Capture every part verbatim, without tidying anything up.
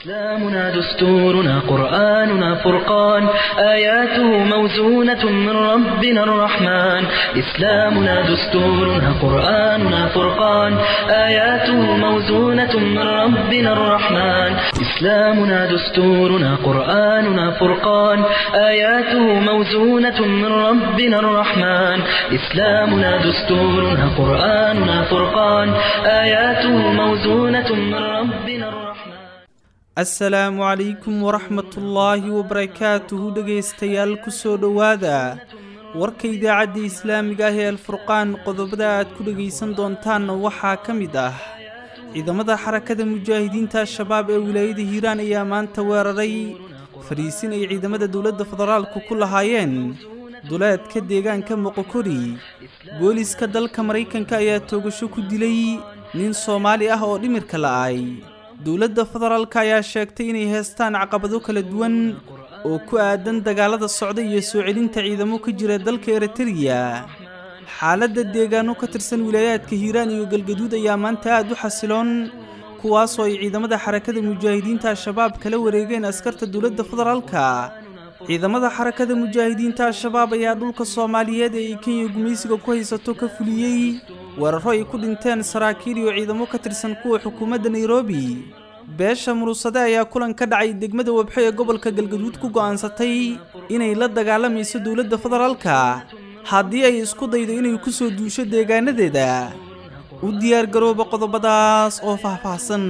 إسلامنا دستورنا قرآننا فرقان آياته موزونة من ربنا الرحمن إسلامنا دستورنا قرآننا فرقان آياته موزونة من ربنا الرحمن إسلامنا دستورنا قرآننا فرقان آياته موزونة من ربنا الرحمن إسلامنا دستورنا قرآننا فرقان آياته موزونة من ربنا الرحمن السلام عليكم ورحمة الله وبركاته dhageystayaal ku soo dhawaada warka idaacada islaamiga ah ee alfurqaan qodobada aad ku dhageysan doontaan waxa kamid ah ciidamada xarakada mujaahidiinta shabaab ee wilaayada Hiiraan ayaa maanta weeraray fariisin ay ciidamada dawladda federaalku ku lahaayeen duleedka deegaanka Moqokori booliska dalka Mareykanka ayaa toogasho ku dilay nin Soomaali ah oo dhimirka la'ay dawladda federaalka ayaa sheegtay inay heestaan caqabado kala duwan oo ku aadan dagaalada socda iyo soo celinta ciidamo ka jira dalka Eritrea xaaladda deegaano ka tirsan wilaayadka Hiiraan iyo Galgaduud ayaa maanta aad u xasiloon kuwaas oo ay ciidamada xarakada mujaahidiinta shabaab kala wareegeen askarta dawladda federaalka ciidamada xarakada mujaahidiinta shabaab ayaa dhulka Soomaaliyeed ee Kenya gumeysiga ku haysato ka fuliyay weeraro ay ku dhinteen saraakiil iyo ciidamo ka tirsan kuwa xukuumadda Nairobi beesha murusada ayaa kulan ka dhacay degmada Wabxo ee gobolka Galgaduud ku go'aansatay inay la dagaalamayso dawladda federaalka haddii ay isku daydo inay ku soo duusho deegaanadeeda u diyaar garooba qodobadaas oo faahfaahsan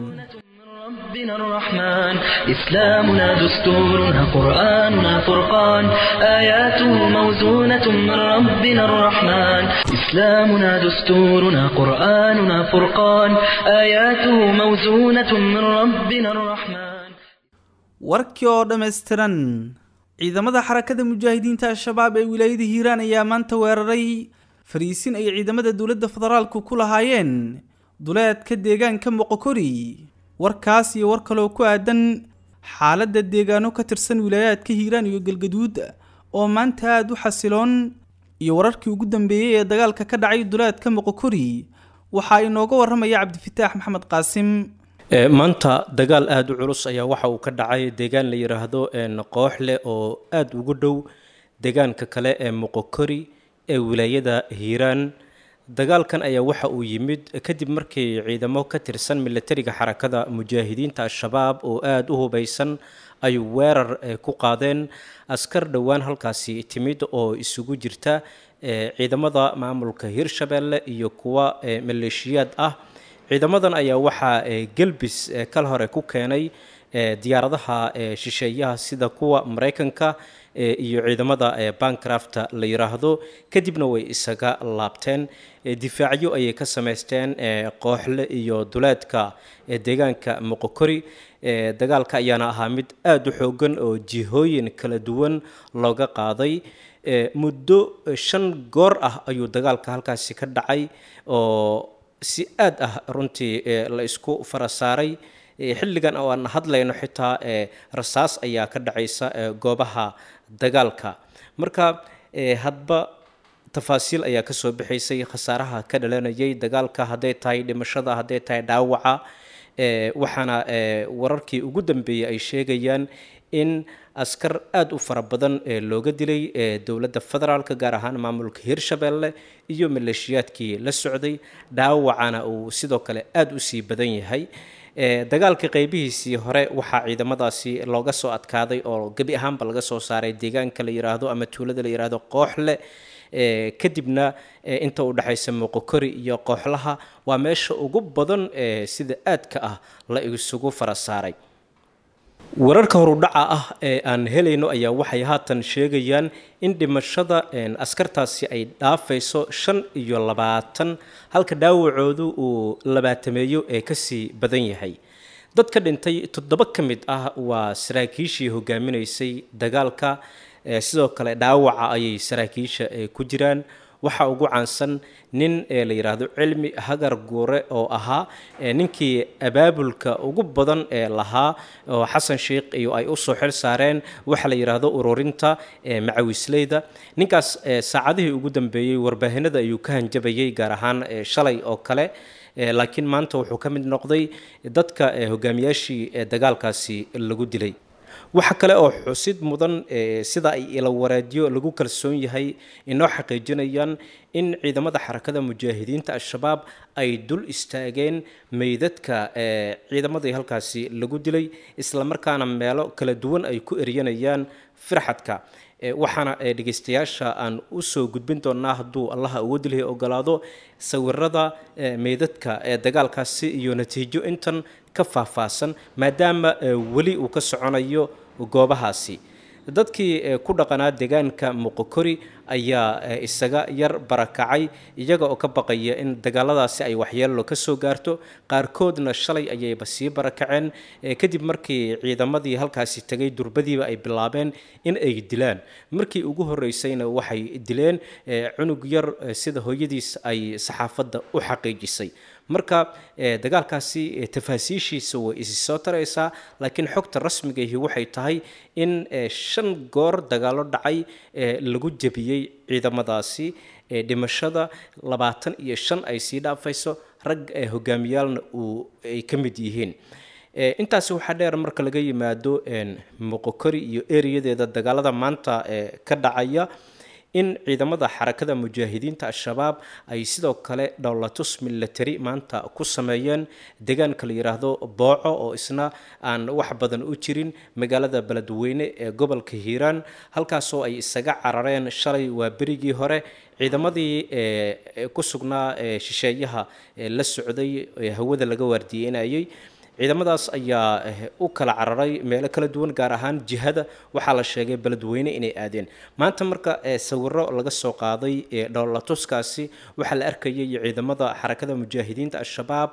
ربنا الرحمن إسلامنا دستورنا قرآننا فرقان آياته موزونة من ربنا الرحمن إسلامنا دستورنا قرآننا فرقان آياته موزونة من ربنا الرحمن warkii oo dhameystiran ciidamada xarakada mujaahidiinta shabaab ee wilaayada Hiiraan ayaa maanta weeraray fariisin ay ciidamada dawladda federaalku ku lahaayeen duleedka deegaanka Moqokori warkaas iyo war kale oo ku aadan xaaladda deegaano ka tirsan wilaayadka Hiiraan iyo Galgaduud oo maanta aad u xasiloon iyo wararkii ugu dambeeyay ee dagaalka ka dhacay duleedka Moqokori waxa inooga waramaya Cabdifataax Maxamed Qaasim maanta dagaal aad u culus ayaa waxa uu ka dhacay deegaan la yiraahdo Qooxle oo aad ugu dhow deegaanka kale ee Moqokori ee wilaayada Hiiraan dagaalkan ayaa waxa uu yimid kadib markii ciidamo ka tirsan militariga xarakada mujaahidiinta shabaab oo aad u hubeysan ay weerar ku qaadeen askar dhawaan halkaasi timid oo isugu jirta ciidamada maamulka Hirshabeelle iyo kuwa maleeshiyad ah ciidamadan ayaa waxa galbis kal hore ku keenay diyaaradaha shisheeyaha sida kuwa Mareykanka iyo ciidamada Bancraft la yiraahdo kadibna way isaga laabteen difaacyo ay ka sameysteen Qooxle iyo duleedka deegaanka Moqokori dagaalka ayaana ahaa mid aad u xoogan oo jihooyin kala duwan looga qaaday muddo shan goor ah ayuu dagaalka halkaasi ka dhacay oo si aad ah runtii la isku farasaaray xilligan oo aan hadlayno xitaa rasaas ayaa ka dhacaysa goobaha dagaalka marka hadba tafaasiil ayaa ka soo bixaysay khasaaraha ka dhalanayay dagaalka haday tahay dhimashada haday tahay dhaawaca waxaana wararkii ugu dambeeyay ay sheegayaan in askar aad u fara badan looga dilay dawladda federaalka gaar ahaan maamulka Hirshabeelle iyo maleeshiyadkii la socday dhaawacana uu sidoo kale aad u sii badan yahay dagaalka qaybihiisii hore waxa ciidamadaasi looga soo adkaaday oo gabi ahaanba laga soo saaray deegaanka la yiraahdo ama tuulada la yiraahdo Qooxle kadibna inta u dhaxaysa Moqokori iyo Qooxlaha waa meesha ugu badan sida aadka ah la isugu farasaaray wararka horudhaca ah ee aan helayno ayaa waxay haatan sheegayaan in dhimashada askartaasi ay dhaafayso shan iyo labaatan halka dhaawacoodu uu labaatameeyo ee ka sii badan yahay dadka dhintay toddoba ka mid ah waa saraakiishii hogaaminaysay dagaalka sidoo kale dhaawaca ayay saraakiisha ku jiraan waxa ugu caansan nin la yiraahdo Cilmi Hagar Guure oo ahaa ninkii abaabulka ugu badan ee lahaa oo Xasan Sheekh iyo ay u soo xil saareen waxa la yiraahdo ururinta macawisleyda ninkaas saacadihii ugu dambeeyay warbaahinada ayuu ka hanjabayay gaar ahaan shalay oo kale laakiin maanta wuxuu ka mid noqday dadka hogaamiyaashii dagaalkaasi lagu dilay. waxa kale oo xusid mudan sida ay ila waraadiyo lagu kalsoon yahay inoo xaqiijinayaan in ciidamada xarakada mujaahidiinta al-shabaab ay dul istaageen meydadka ciidamadii halkaasi lagu dilay, isla markaana meelo kala duwan ay ku eryanayaan firxadka. waxaana dhegeystayaasha aan u soo gudbin doonaa hadduu allaha ugu dilay ogolaado sawirada meydadka ee dagaalkaasi iyo natiijo intan ka faahfaahsan, maadaama weli uu ka soconayo goobahaasi. dadkii ku dhaqanaa deegaanka Moqokori ayaa isaga yar barakacay iyaga oo ka baqaya in dagaaladaasi ay waxyeello ka soo gaarto. qaarkoodna shalay ayayba sii barakaceen kadib markii ciidamadii halkaasi tagay durbadiiba ay bilaabeen in ay dilaan. markii ugu horeysayna waxay dileen cunug yar sida hooyadiis ay saxaafadda u xaqiijisay. marka dagaalkaasi tafaasiishiisa way isi soo taraysaa, laakiin xogta rasmiga ahi waxay tahay in shan goor dagaalo dhacay lagu jabiyey ciidamadaasi, dhimashada labaatan iyo shan ay sii dhaafayso, rag hogaamiyaalna uu ay ka mid yihiin. intaasi waxaa dheer marka laga yimaado Moqokori iyo eriyadeeda dagaalada maanta ka dhacaya in ciidamada xarakada mujaahidiinta al-shabaab ay sidoo kale dowlatus military maanta ku sameeyeen deegaanka la yiraahdo Booco oo isna aan wax badan u jirin magaalada Beledweyne ee gobolka Hiiraan, halkaasoo ay isaga carareen shalay waa berigii hore ciidamadii ku sugnaa shisheeyaha la socday hawada laga waardiyeynayay. ciidamadaas ayaa u kala cararay meelo kala duwan, gaar ahaan jihada waxaa la sheegay Beledweyne inay aadeen. maanta marka sawiro laga soo qaaday dowlatuskaasi waxaa la arkayay ciidamada xarakada mujaahidiinta al-shabaab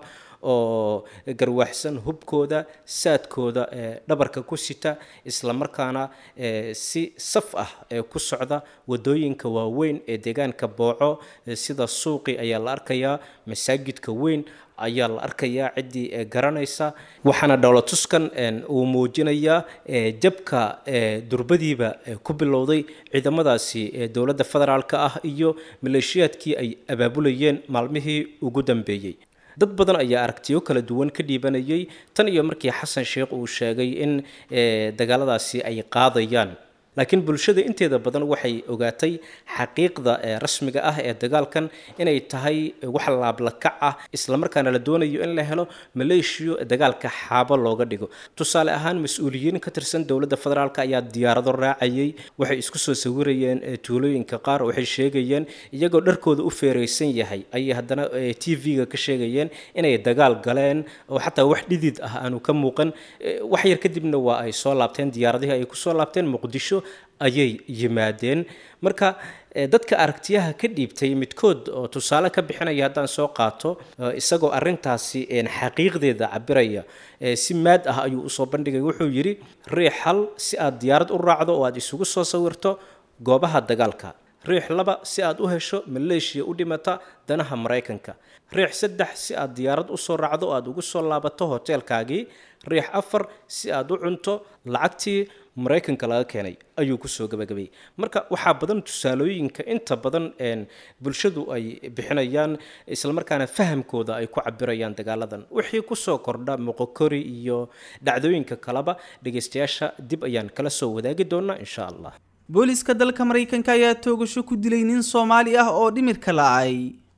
oo garwaxsan hubkooda saadkooda dhabarka ku sita, isla markaana si saf ah ku socda wadooyinka waaweyn ee deegaanka Booco, sida suuqi ayaa la arkayaa, masaajidka weyn ayaa la arkayaa ciddii garanaysa. waxaana dowlatuskan uu muujinayaa jabka durbadiiba ku bilowday ciidamadaasi dowladda federaalka ah iyo maleeshiyaadkii ay abaabulayeen maalmihii ugu dambeeyey. dad badan ayaa aragtiyo kala duwan ka dhiibanayay tan iyo markii xasan sheekh uu sheegay in dagaaladaasi ay qaadayaan, laakiin bulshada inteeda badan waxay ogaatay xaqiiqda rasmiga ah ee dagaalkan inay tahay wax laablakac ah, isla markaana la doonayo in la helo maleeshiyo dagaalka xaabo looga dhigo. tusaale ahaan mas-uuliyiin ka tirsan dowladda federaalka ayaa diyaarado raacayay, waxay isku soo sawirayeen tuulooyinka qaar, waxay sheegayeen iyagoo dharkooda u feereysan yahay ayay haddana T V-ga ka sheegayeen inay dagaal galeen oo xataa wax dhidid ah aanu ka muuqan. wax yar kadibna waa ay soo laabteen, diyaaradihii ay ku soo laabteen Muqdisho ayay yimaadeen. marka dadka aragtiyaha ka dhiibtay midkood oo tusaale ka bixinaya haddaan soo qaato, isagoo arintaasi xaqiiqdeeda cabiraya si maad ah ayuu usoo bandhigay. wuxuu yidhi riix hal si aad diyaarad u raacdo oo aad isugu soo sawirto goobaha dagaalka, riix laba si aad u hesho maleeshiya u dhimata danaha Mareykanka, riix saddex si aad diyaarad u soo raacdo oo aad ugu soo laabato hoteelkaagii, riix afar si aad u cunto lacagtii Mareykanka laga keenay, ayuu ku soo gabagabay. marka waxaa badan tusaalooyinka inta badan bulshadu ay bixinayaan, isla markaana fahamkooda ay ku cabirayaan dagaaladan. wixii ku soo kordha Moqokori iyo dhacdooyinka kaleba dhageystayaasha dib ayaan kala soo wadaagi doonaa insha Allah. booliska dalka Mareykanka ayaa toogasho ku dilay nin Soomaali ah oo dhimirka la'ay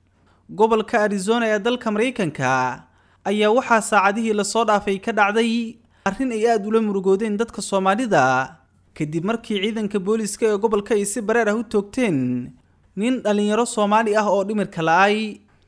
gobolka Arizona ee dalka Mareykanka. ayaa waxaa saacadihii la soo dhaafay ka dhacday arrin ay aad ula murugoodeen dadka Soomaalida kadib markii ciidanka booliska ee gobolka ay si bareer ah u toogteen nin dhalinyaro Soomaali ah oo dhimirka la'ay.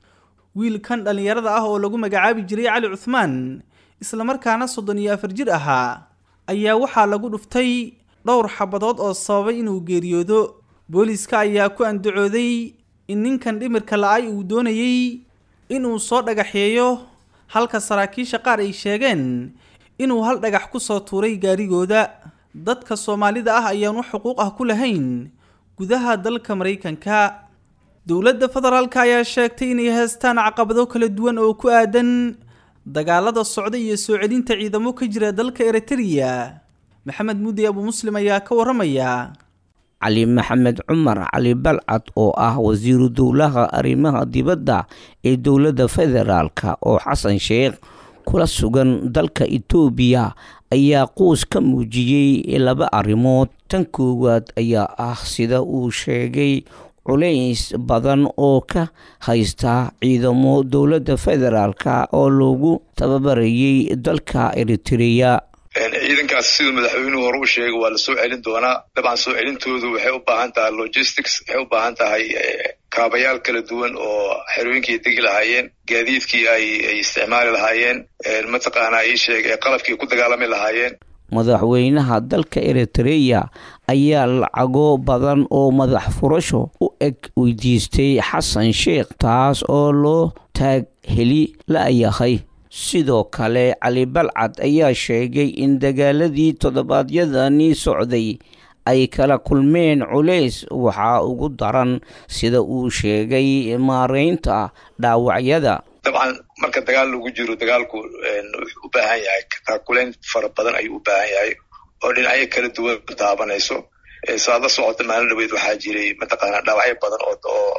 wiilkan dhalinyarada ah oo lagu magacaabi jiray Cali Cuthmaan, isla markaana soddon iyo afar jir ahaa, ayaa waxaa lagu dhuftay dhowr xabadood oo sababay inuu geeriyoodo. booliska ayaa ku andacooday in ninkan dhimirka la'ay uu doonayay inuu soo dhagaxeeyo, halka saraakiisha qaar ay sheegeen inuu hal dhagax ku soo tuuray gaarigooda. dadka Soomaalida ah ayaan wax xuquuq ah ku lahayn gudaha dalka Mareykanka. dowladda federaalka ayaa sheegtay inay haystaan caqabado kala duwan oo ku aadan dagaalada socda iyo soo celinta ciidamo ka jira dalka Eritrea. maxamed mudi abu muslim ayaa ka waramaya. cali maxamed cumar cali balcad oo ah wasiiru dowlaha arrimaha dibadda ee dowladda federaalka oo xasan sheekh kula sugan dalka Itoobiya ayaa quus ka muujiyey laba arrimood. Tan koowaad ayaa ah sida uu sheegay culays badan oo ka haysta ciidamo dowladda federaalka oo loogu tababarayay dalka Eritrea. ciidankaas sidoo madaxweynuhu hore u sheegay waa la soo celin doonaa. dabcan soo celintoodu waxay u baahan tahay logistics, waxay u baahan tahay kaabayaal kala duwan oo xerooyinkii degi lahaayeen, gaadiidkii ay ay isticmaali lahaayeen, mataqaanaa ii sheegay qalabkii ku dagaalami lahaayeen. madaxweynaha dalka Eritrea ayaa lacago badan oo madax furasho u eg weydiistay xasan sheekh taas oo loo taag heli la'yahay. sidoo kale cali balcad ayaa sheegay in dagaaladii toddobaadyadani socday ay kala kulmeen culays waxaa ugu daran sida uu sheegay maareynta dhaawacyada. dabcan marka dagaal lagu jiro dagaalku wuxuu u baahan yahay taakuleen fara badan ayuu u baahan yahay oo dhinacyo kala duwan taabanayso. saada socota maalin dhaweyd waxaa jiray mataqaanaa dhaawacyo badan oo oo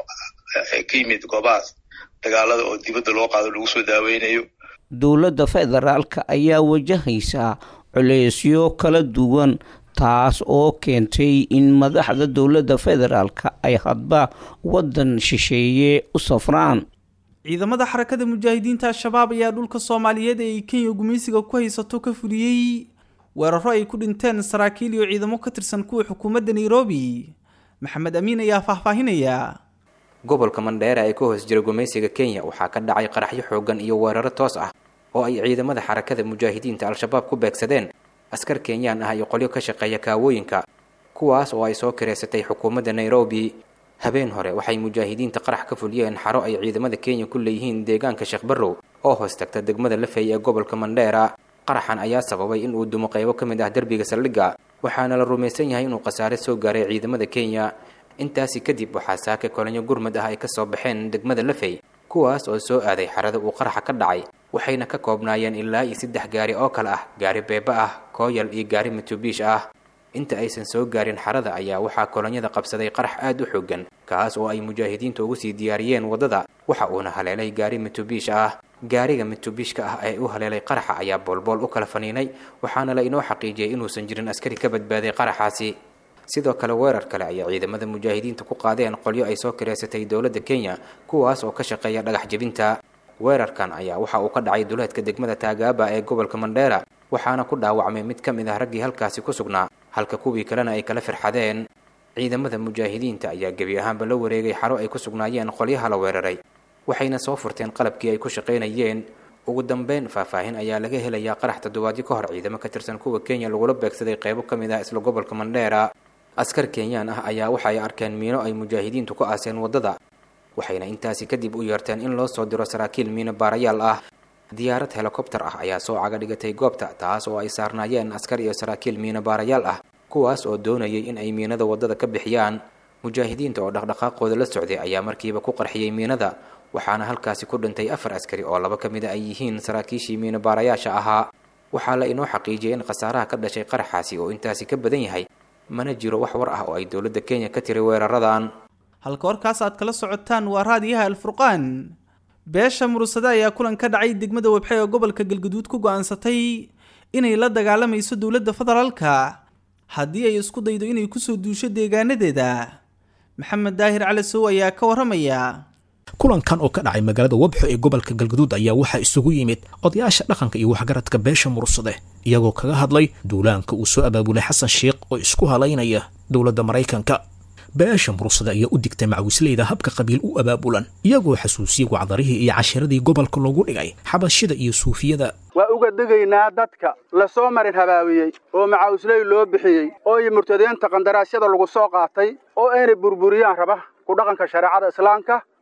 ka yimid goobahaas dagaalada oo dibadda loo qaado lagu soo daaweynayo. dowladda federaalka ayaa wajahaysa culeysyo kala duwan taas oo keentay in madaxda dowladda federaalka ay hadba waddan shisheeye u safraan. ciidamada xarakada mujaahidiinta al-shabaab ayaa dhulka Soomaaliyeed ee Kenya gumeysiga ku haysato ka fuliyay weeraro ay ku dhinteen saraakiil iyo ciidamo ka tirsan kuwa xukuumadda Nairobi. maxamed amiin ayaa faahfaahinaya. gobolka Mandheera ee ku hoos jira gumeysiga Kenya waxaa ka dhacay qaraxyo xoogan iyo weeraro toos ah oo ay ciidamada xarakada mujaahidiinta al-shabaab ku beegsadeen askar Kenyaan ah iyo qolyo ka shaqeeya kaawooyinka kuwaas oo ay soo kireysatay xukuumadda Nairobi. habeen hore waxay mujaahidiinta qarax ka fuliyeen xaro ay ciidamada Kenya ku leeyihiin deegaanka Sheekh Barrow oo hoos tagta degmada Lafay ee gobolka Mandheera. qaraxan ayaa sababay in uu dumo qaybo ka mid ah darbiga saldhigga waxaana la rumaysan yahay inuu qasaare soo gaaray ciidamada Kenya. intaasi kadib waxaa saaka kolonyo gurmad ah ay ka soo baxeen degmada Lafay kuwaas oo soo aaday xarada uu qaraxa ka dhacay waxayna ka koobnaayeen ilaa iyo saddex gaari oo kale ah gaari beeba ah, kooyal iyo gaari Mitsubishi ah. inta aysan soo gaarin xarada ayaa waxaa kolonyada qabsaday qarax aad u xooggan kaas oo ay mujaahidiintu ugu sii diyaariyeen wadada waxa uuna haleelay gaari Mitsubishi ah. gaariga Mitsubishka ah ee uu haleelay qaraxa ayaa boolbool u kala faniinay waxaana la inoo xaqiijiyay inuusan jirin askari ka badbaaday qaraxaasi. sidoo kale weerar kale ayaa ciidamada mujaahidiinta ku qaadeen qolyo ay soo kireysatay dowladda Kenya kuwaas oo ka shaqeeya dhagax jebinta. weerarkan ayaa waxa uu ka dhacay duleedka degmada Taagaba ee gobolka Mandheera waxaana ku dhaawacmay mid ka mid ah raggii halkaasi ku sugnaa halka kuwii kalena ay kala firxadeen. ciidamada mujaahidiinta ayaa gebi ahaanba la wareegay xaro ay ku sugnaayeen qolyaha la weeraray waxayna soo furteen qalabkii ay ku shaqeynayeen. ugu dambeyn faahfaahin ayaa laga helayaa qarax toddobaadyo ka hor ciidamo ka tirsan kuwa Kenya lagula beegsaday qaybo ka mid ah isla gobolka Mandheera. askar Kenyaan ah ayaa waxay arkeen miino ay mujaahidiintu ku aaseen wadada waxayna intaasi kadib u yeerteen in loo soo diro saraakiil miino baarayaal ah. diyaarad helicopter ah ayaa soo caga dhigatay goobta taas oo ay saarnaayeen askar iyo saraakiil miino baarayaal ah kuwaas oo doonayay in ay miinada wadada ka bixiyaan. mujaahidiinta oo dhaqdhaqaaqooda la socday ayaa markiiba ku qarxiyay miinada waxaana halkaasi ku dhintay afar askari oo laba ka mid ah ay yihiin saraakiishii miino baarayaasha ahaa. waxaa la inoo xaqiijiyay in khasaaraha ka dhashay qaraxaasi oo intaasi ka badan yahay mana jiro wax war ah oo ay dowladda Kenya ka tiri weeraradan. halka warkaas aad kala socotaan waa raadiyaha Al-Furqaan. beesha Mursada ayaa kulan ka dhacay degmada Webxey ee gobolka Galgaduud ku go'aansatay inay la dagaalamayso dowladda federaalka haddii ay isku daydo inay ku soo duusho deegaanadeeda. maxamed daahir cali sow ayaa ka waramaya. kulankan oo ka dhacay magaalada Webxo ee gobolka Galgaduud ayaa waxa isugu yimid odayaasha dhaqanka iyo waxgaradka beesha Mursade iyagoo kaga hadlay duulaanka uu soo abaabulay Xasan Sheekh oo isku halaynaya dowladda Mareykanka. beesha Mursade ayaa u digtay macawisleyda habka qabiil u abaabulan iyagoo xasuusiyay wacdarihii iyo cashiradii gobolka loogu dhigay xabashida iyo suufiyada. waa uga degaynaa dadka la soo marin habaawiyey oo macawisley loo bixiyey oo ay murtadeenta qandaraasyada lagu soo qaatay oo ay burburiyaan raba ku dhaqanka shariicada islaamka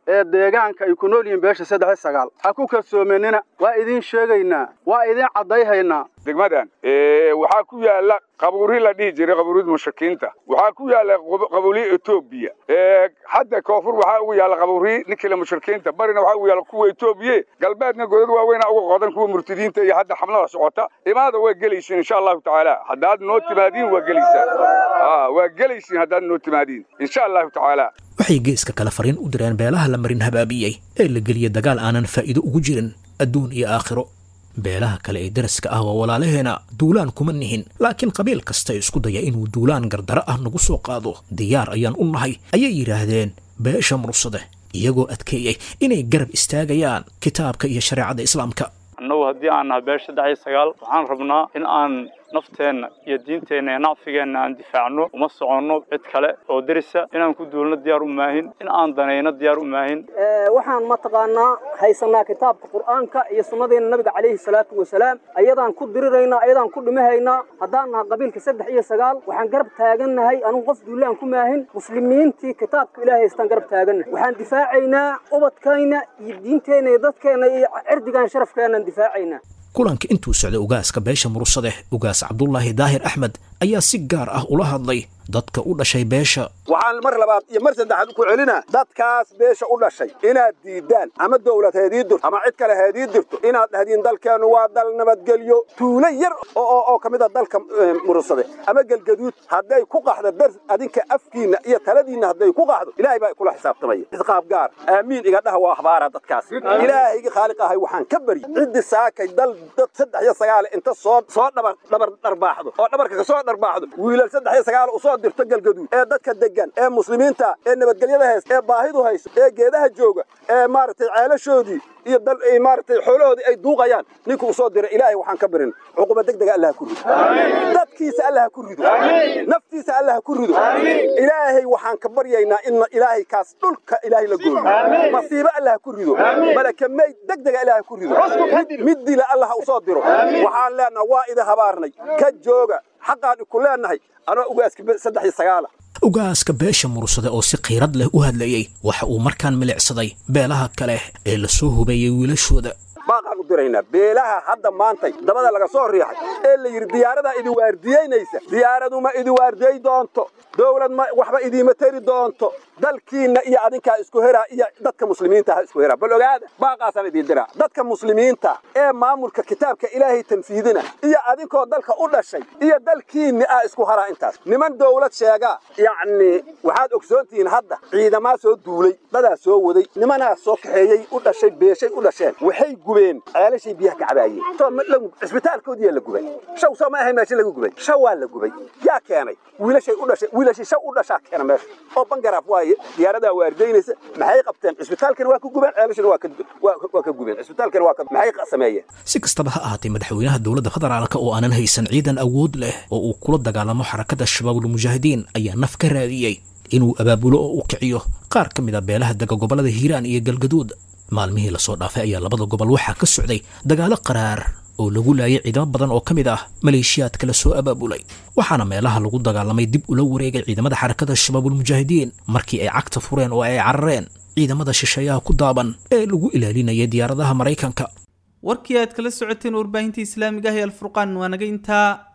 ee deegaanka ay ku nool yihiin beesha saddex iyo sagaal ha ku kalsoomenina waa idin sheegaynaa waa idin cadayhaynaa degmadan ee waxaa ku yaala qabuuri la dhihi jiray qabuurida mushrikiinta waxaa ku yaala qabuuri Ethiopia ee hadda koonfur waxaa ugu yaala qabuuri ninkii mushrikiinta barina waxaa ugu yaala kuwa Ethiopia galbeedna godad waaweyn ugu qodan kuwa murtadiinta iyo hadda xamlada socota imaada way galaysiin insha Allah taala haddaad noo timaadiin waa galaysaa ah waa galaysiin haddaad noo timaadiin insha Allah taala waxay geeska kala fariin u direen beelaha la marin habaabiyay ee la geliyay dagaal aanan faa'iido ugu jirin adduun iyo aakhiro beelaha kale ee daraska ah waa walaalaheena duulaan kuma nihin laakiin qabiil kasta isku daya inuu duulaan gardaro ah nagu soo qaado diyaar ayaan u nahay ayay yiraahdeen beesha mursade iyagoo adkeeyay inay garab istaagayaan kitaabka iyo shariicada islaamka annagu haddii aan nahay beesha saddex iyo sagaal waxaan rabnaa in aan nafteenna iyo diinteenna iyo nacfigeenna aan difaacno uma soconno cid kale oo derisa inaan ku duulno diyaar u maahin in aan danayno diyaar u maahin waxaan mataqaanaa haysanaa kitaabka qur'aanka iyo sunnadeena nabiga calayhi salaatu wasalaam ayadaan ku diriraynaa ayadaan ku dhimahaynaa haddaan nahay qabiilka saddex iyo sagaal waxaan garab taagannahay anigu qof duulaan ku maahin muslimiintii kitaabka ilaahay haystaan garab taagannahay waxaan difaacaynaa ubadkayna iyo diinteenna iyo dadkeenna iyo cirdigaan sharafkeenna difaacaynaa kulanka intuu socday ugaaska beesha mursade ugaas Cabdullaahi Daahir Axmed ayaa si gaar ah ula hadlay dadka u dhashay beesha waxaan mar labaad iyo mar saddexaad ku celinaa dadkaas beesha u dhashay inaad diidaan ama dawladeedii dirto ama cid kale heedii dirto inaad dhahdeen dalkeenu waa dal nabadgelyo tuulo yar oo oo kamid ah dalka mursade ama galgaduud haday ku qaxdo dar adinka afkiina iyo taladiina haday ku qaxdo ilaahay baa kula xisaabtamay isqaab gaar aamiin iga dhaha waa akhbaara dadkaas ilaahay khaliqahay waxaan ka bari cid saakay dal dad saddex iyo sagaal inta soo soo dhabar dhabar darbaaxdo oo dhabarka ka soo darbaaxdo wiilal saddex iyo sagaal u soo dirto galgaduud ee dadka degan ee muslimiinta ee nabadgelyada haysta ee baahidu haysta ee geedaha jooga ee maartay ceelashoodii iyo dal ay maartay xoolahoodii ay duuqayaan ninku u soo diray ilaahay waxaan ka barin cuquba degdeg Allah ku rido dadkiisa Allah ku rido naftiisa Allah ku rido ilaahay waxaan ka baryaynaa in ilaahay kaas dhulka ilaahay la gooyo masiibo Allah ku rido malakamay degdeg ilaahay ku rido mid dila Allah u soo diro waxaan leenahay waa ida habaarnay ka jooga xaqaan ku leenahay ana ugaaska saddex iyo sagaal ugaaska beesha mursade oo si qiirad leh u hadlayay waxa uu markaan milicsaday beelaha kale ee la soo hubeeyay wiilashooda baaqaan u diraynaa beelaha hadda maantay dabada laga soo riixay ee la yiri diyaarada idin waardiyeynaysa diyaaradu ma idin waardiyay doonto dawlad ma waxba idin tari doonto dalkiina iyo adinka isku heraa iyo dadka muslimiinta ha isku heraa bal ogaada baaqaasan idin dira dadka muslimiinta ee maamulka kitaabka ilaahay tanfiidina iyo adinkoo dalka u dhashay iyo dalkiina ah isku haraa intaas niman dawlad sheega yaani waxaad ogsoontiin hadda ciidamada soo duulay dadaa soo waday nimana soo kaxeeyay u dhashay beeshay u dhasheen waxay gubeen ceelashay biyaha ka cabaayeen soo lagu isbitaalkoodii la gubay shaw soo ma ahayn meesha lagu gubay shaw waa la gubay yaa keenay wiilashay u dhashay wiilashay shaw u dhashaa keena meesha oo bangaraaf waa diyaarada waardeynaysa maxay qabteen isbitaalkan waa ku gubeen ceelashana waa ka waa ka gubeen isbitaalkan waa ka maxay qasameeyeen si kastaba ha ahaatee madaxweynaha dawladda federaalka oo aanan haysan ciidan awood leh oo uu kula dagaalamo xarakada shabaabul mujaahidiin ayaa naf ka raadiyay inuu abaabulo oo u kiciyo qaar ka mid ah beelaha daga gobolada Hiiraan iyo Galgaduud maalmihii la soo dhaafay ayaa labada gobol waxaa ka socday dagaalo qaraar oo lagu laayay ciidamo badan oo kamid ah maleeshiyaadka la soo abaabulay waxaana meelaha lagu dagaalamay dib ula wareegay ciidamada xarakada shabaabul mujaahidiin markii ay cagta fureen oo ay carareen ciidamada shisheeyaha ku daaban ee lagu ilaalinayay diyaaradaha Mareykanka warkii aad kala socoteen warbaahinta islaamiga ah ee Al Furqaan waa naga intaa